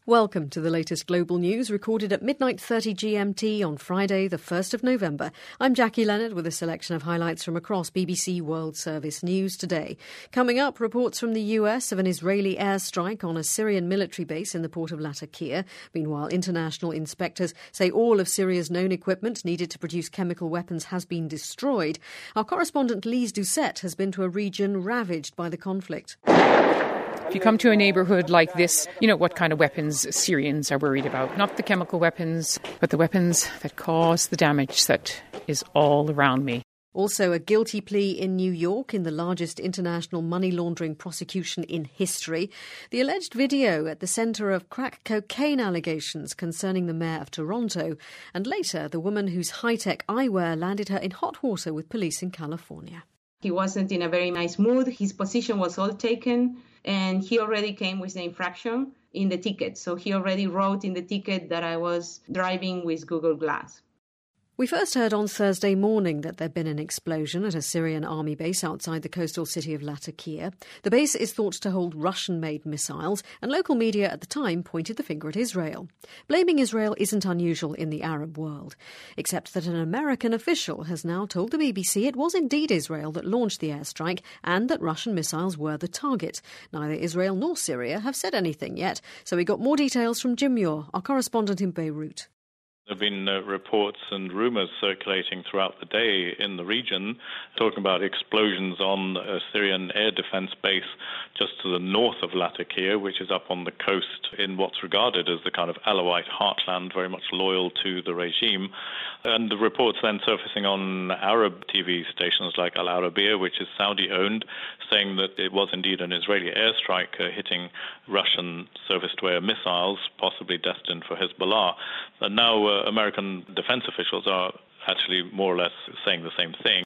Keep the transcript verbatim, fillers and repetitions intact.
Welcome to the latest global news recorded at midnight thirty G M T on Friday, the first of November. I'm Jackie Leonard with a selection of highlights from across B B C World Service News today. Coming up, reports from the U S of an Israeli airstrike on a Syrian military base in the port of Latakia. Meanwhile, international inspectors say all of Syria's known equipment needed to produce chemical weapons has been destroyed. Our correspondent Lise Doucette has been to a region ravaged by the conflict. If you come to a neighbourhood like this, you know what kind of weapons Syrians are worried about. Not the chemical weapons, but the weapons that cause the damage that is all around me. Also, a guilty plea in New York in the largest international money laundering prosecution in history. The alleged video at the centre of crack cocaine allegations concerning the mayor of Toronto. And later, the woman whose high-tech eyewear landed her in hot water with police in California. He wasn't in a very nice mood. His position was all taken. And he already came with the infraction in the ticket. So he already wrote in the ticket that I was driving with Google Glass. We first heard on Thursday morning that there'd been an explosion at a Syrian army base outside the coastal city of Latakia. The base is thought to hold Russian-made missiles, and local media at the time pointed the finger at Israel. Blaming Israel isn't unusual in the Arab world, except that an American official has now told the B B C it was indeed Israel that launched the airstrike and that Russian missiles were the target. Neither Israel nor Syria have said anything yet, so we got more details from Jim Muir, our correspondent in Beirut. There have been uh, reports and rumours circulating throughout the day in the region talking about explosions on a Syrian air defence base just to the north of Latakia, which is up on the coast in what's regarded as the kind of Alawite heartland, very much loyal to the regime. And the reports then surfacing on Arab T V stations like Al Arabiya, which is Saudi-owned, saying that it was indeed an Israeli airstrike uh, hitting Russian surface-to-air missiles, possibly destined for Hezbollah. And now uh, American defense officials are actually more or less saying the same thing.